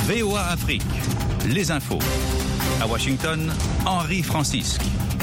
VOA Afrique, les infos. À Washington, Henri Francisque.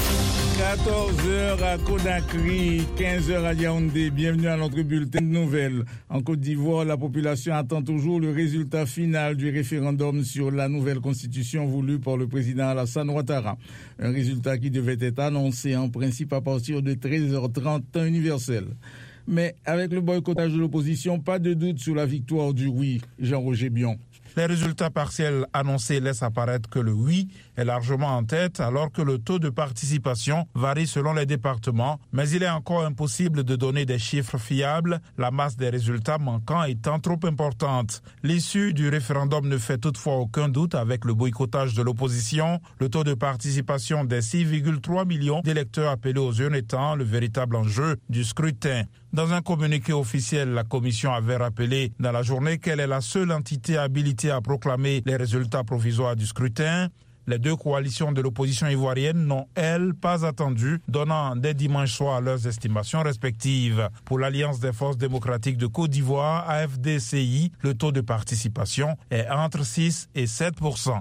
14h à Conakry, 15h à Yaoundé. Bienvenue à notre bulletin de nouvelles. En Côte d'Ivoire, la population attend toujours le résultat final du référendum sur la nouvelle constitution voulue par le président Alassane Ouattara. Un résultat qui devait être annoncé en principe à partir de 13h30 temps universel. Mais avec le boycottage de l'opposition, pas de doute sur la victoire du oui. Jean-Roger Bion. Les résultats partiels annoncés laissent apparaître que le oui est largement en tête, alors que le taux de participation varie selon les départements. Mais il est encore impossible de donner des chiffres fiables, la masse des résultats manquants étant trop importante. L'issue du référendum ne fait toutefois aucun doute avec le boycottage de l'opposition, le taux de participation des 6,3 millions d'électeurs appelés aux urnes étant le véritable enjeu du scrutin. Dans un communiqué officiel, la Commission avait rappelé dans la journée qu'elle est la seule entité habilitée à proclamer les résultats provisoires du scrutin. Les deux coalitions de l'opposition ivoirienne n'ont, elles, pas attendu, donnant dès dimanche soir leurs estimations respectives. Pour l'Alliance des forces démocratiques de Côte d'Ivoire, AFDCI, le taux de participation est entre 6 et 7%.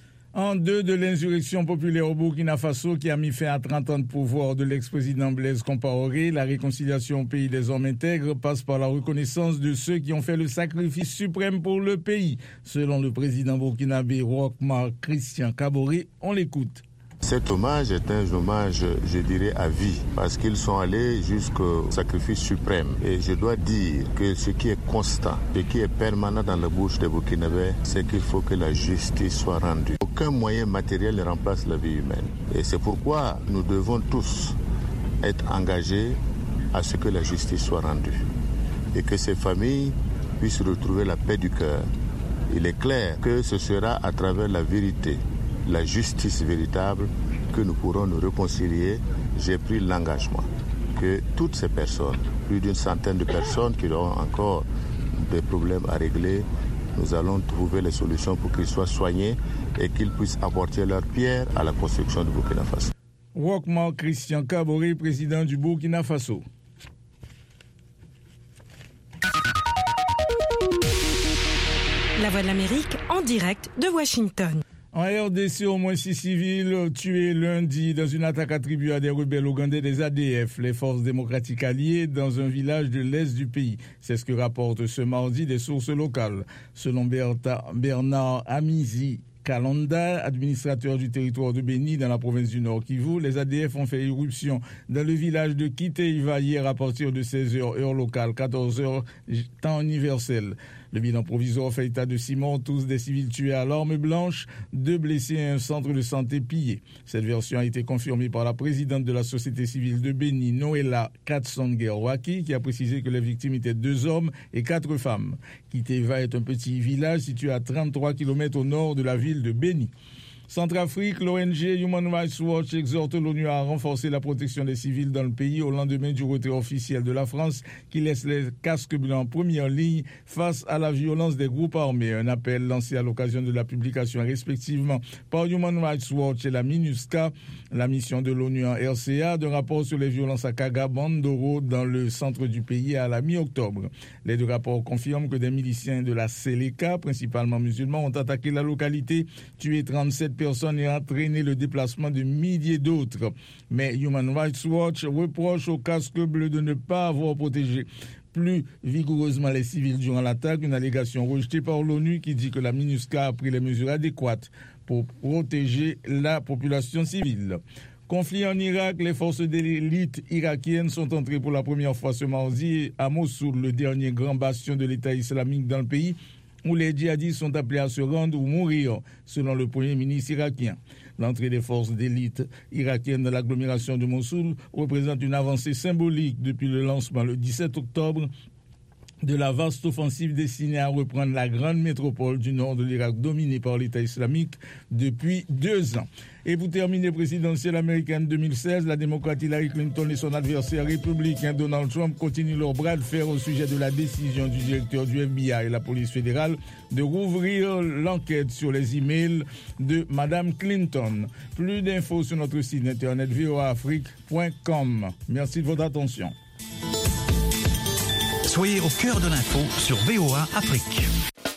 En deux de l'insurrection populaire au Burkina Faso qui a mis fin à 30 ans de pouvoir de l'ex-président Blaise Compaoré, la réconciliation au pays des hommes intègres passe par la reconnaissance de ceux qui ont fait le sacrifice suprême pour le pays. Selon le président burkinabé Roch-Marc Christian Kaboré, on l'écoute. Cet hommage est un hommage, je dirais, à vie, parce qu'ils sont allés jusqu'au sacrifice suprême. Et je dois dire que ce qui est constant, ce qui est permanent dans la bouche des Burkinabés, c'est qu'il faut que la justice soit rendue. Aucun moyen matériel ne remplace la vie humaine. Et c'est pourquoi nous devons tous être engagés à ce que la justice soit rendue. Et que ces familles puissent retrouver la paix du cœur. Il est clair que ce sera à travers la vérité, la justice véritable, que nous pourrons nous réconcilier. J'ai pris l'engagement que toutes ces personnes, plus d'une centaine de personnes qui auront encore des problèmes à régler, nous allons trouver les solutions pour qu'ils soient soignés et qu'ils puissent apporter leur pierre à la construction du Burkina Faso. Roch-Marc Christian Kaboré, président du Burkina Faso. La Voix de l'Amérique en direct de Washington. En RDC, au moins 6 civils tués lundi dans une attaque attribuée à des rebelles ougandais des ADF, les forces démocratiques alliées, dans un village de l'est du pays. C'est ce que rapportent ce mardi des sources locales. Selon Bernard Amizi Kalonda, administrateur du territoire de Béni dans la province du Nord Kivu, les ADF ont fait irruption dans le village de Kiteiva hier à partir de 16h heure locale, 14h temps universel. Le bilan provisoire fait état de 6 morts, tous des civils tués à l'arme blanche, 2 blessés et un centre de santé pillé. Cette version a été confirmée par la présidente de la société civile de Béni, Noëlla Katsongerwaki, qui a précisé que les victimes étaient 2 hommes et 4 femmes. Kiteiva est un petit village situé à 33 km au nord de la ville de Béni. Centrafrique, l'ONG Human Rights Watch exhorte l'ONU à renforcer la protection des civils dans le pays au lendemain du retrait officiel de la France qui laisse les casques blancs en première ligne face à la violence des groupes armés. Un appel lancé à l'occasion de la publication respectivement par Human Rights Watch et la MINUSCA, la mission de l'ONU en RCA, d'un rapport sur les violences à Kaga-Bandoro dans le centre du pays à la mi-octobre. Les 2 rapports confirment que des miliciens de la Seleka, principalement musulmans, ont attaqué la localité, tué 37 personnes et entraîné le déplacement de milliers d'autres. Mais Human Rights Watch reproche au casque bleu de ne pas avoir protégé plus vigoureusement les civils durant l'attaque, une allégation rejetée par l'ONU qui dit que la MINUSCA a pris les mesures adéquates pour protéger la population civile. Conflit en Irak, les forces d'élite irakiennes sont entrées pour la première fois ce mardi à Mossoul, le dernier grand bastion de l'État islamique dans le pays, où les djihadistes sont appelés à se rendre ou mourir, selon le premier ministre irakien. L'entrée des forces d'élite irakiennes dans l'agglomération de Mossoul représente une avancée symbolique depuis le lancement le 17 octobre de la vaste offensive destinée à reprendre la grande métropole du nord de l'Irak dominée par l'État islamique depuis 2 ans. Et pour terminer, présidentielle américaine 2016, la démocrate Hillary Clinton et son adversaire républicain Donald Trump continuent leur bras de fer au sujet de la décision du directeur du FBI et la police fédérale de rouvrir l'enquête sur les emails de Madame Clinton. Plus d'infos sur notre site internet voaafrique.com. Merci de votre attention. Soyez au cœur de l'info sur VOA Afrique.